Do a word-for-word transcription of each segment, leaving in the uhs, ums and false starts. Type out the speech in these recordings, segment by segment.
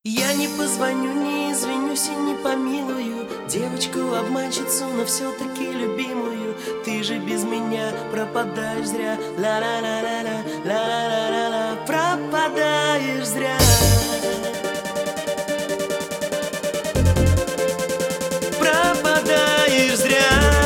Я не позвоню, не извинюсь и не помилую девочку-обманщицу, но все-таки любимую. Ты же без меня пропадаешь зря. Ла-ла-ла-ла-ла, ла-ла-ла-ла-ла, пропадаешь зря. Пропадаешь зря.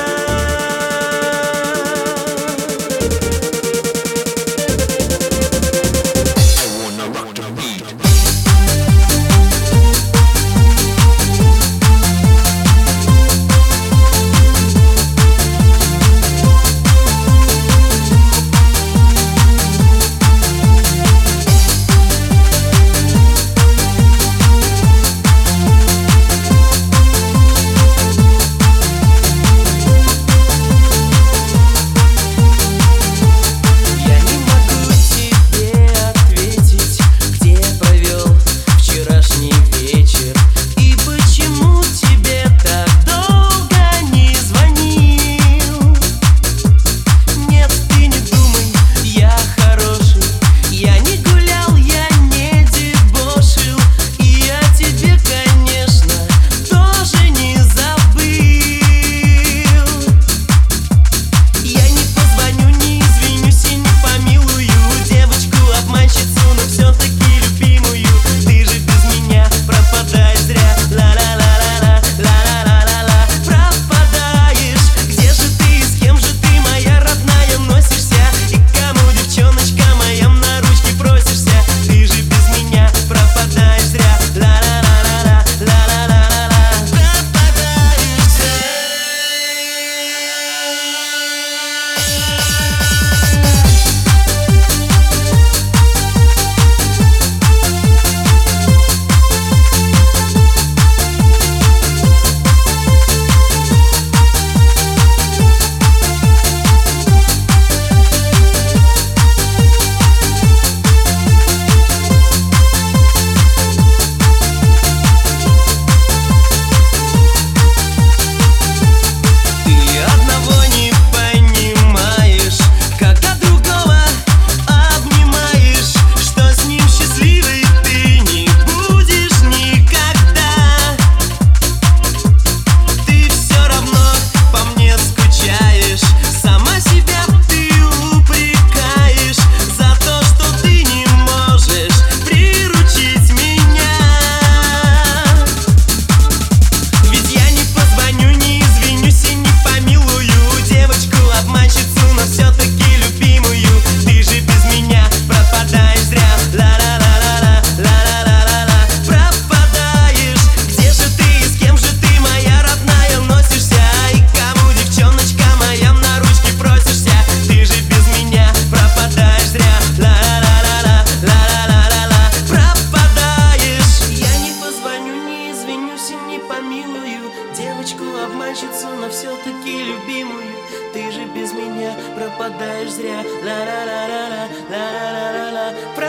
Девочку-обманщицу, но все-таки любимую. Ты же без меня пропадаешь зря. Ла-ла-ла-ла-ла, ла-ла-ла-ла-ла,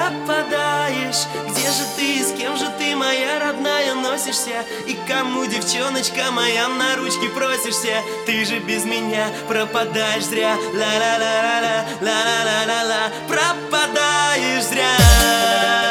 пропадаешь. Где же ты, с кем же ты, моя родная, носишься? И кому, девчоночка моя, на ручки просишься? Ты же без меня пропадаешь зря. Ла-ла-ла-ла-ла, ла-ла-ла-ла-ла, пропадаешь зря.